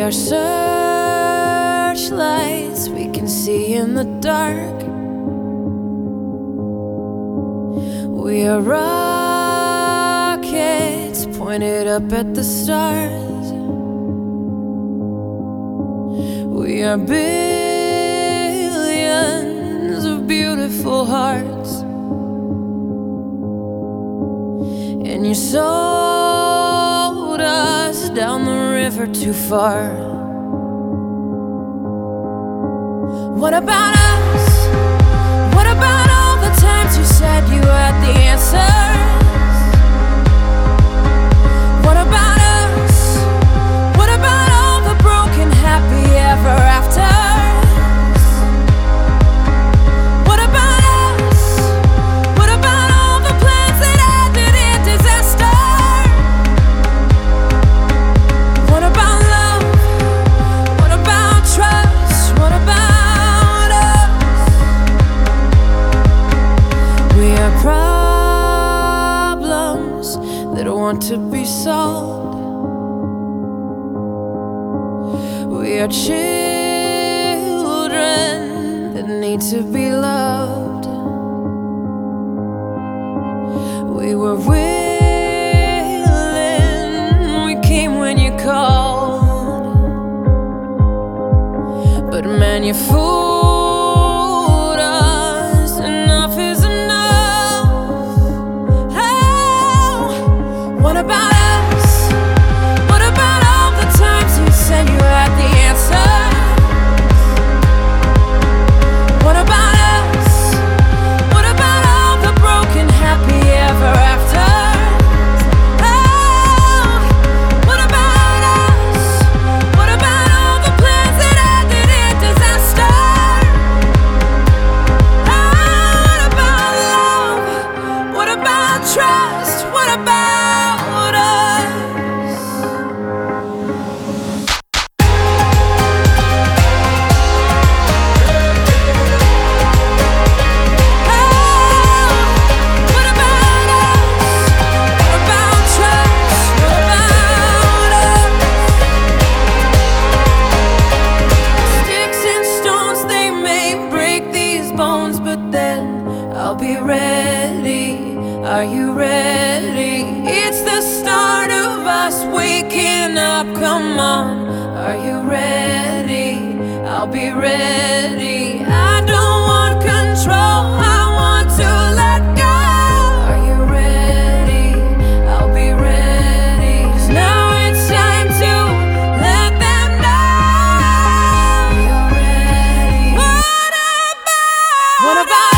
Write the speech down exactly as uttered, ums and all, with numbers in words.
are searchlights we can see in the dark. We are rockets pointed up at the stars. We are billions of beautiful hearts, and you sold us down the river too far. What about us? What about all the times you said you had the answers? What about us? What about all the broken happy ever afters? What about us? What about all the plans that ended in disaster? What about love? What about trust? What about us? We are problems that want to be solved. We are children that need to be loved. We were willing, we came when you called, but man, you fooled us. Enough is enough. Oh, what about us? What about all the times you said you had the answers? What about us? What about all the broken happy ever afters? Oh, what about us? What about all the plans that ended in disaster? Oh, what about love? What about trust? What about us? What about us? What about trust? What about us? Sticks and stones, they may break these bones, but then I'll be ready. Are you ready? It's the start of us waking up. Come on, are you ready? I'll be ready. I don't want control, I want to let go. Are you ready? I'll be ready. 'Cause now it's time to let them know you're ready. What about? What about?